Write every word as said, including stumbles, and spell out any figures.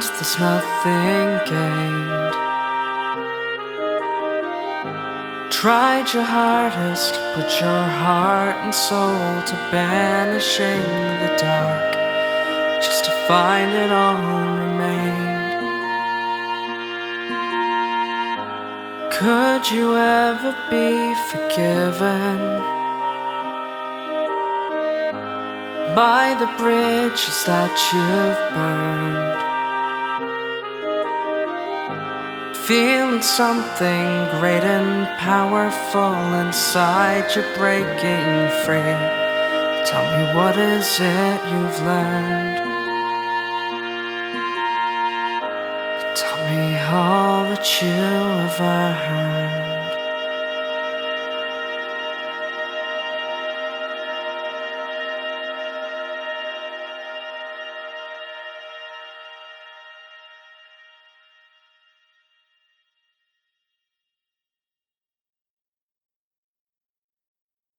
there's nothing gained. Tried your hardest, put your heart and soul to banishing the dark, just to find it all remained. Could you ever be forgiven by the bridges that you've burned? Feeling something great and powerful inside you breaking free. Tell me, what is it you've learned? Tell me all that you ever heard.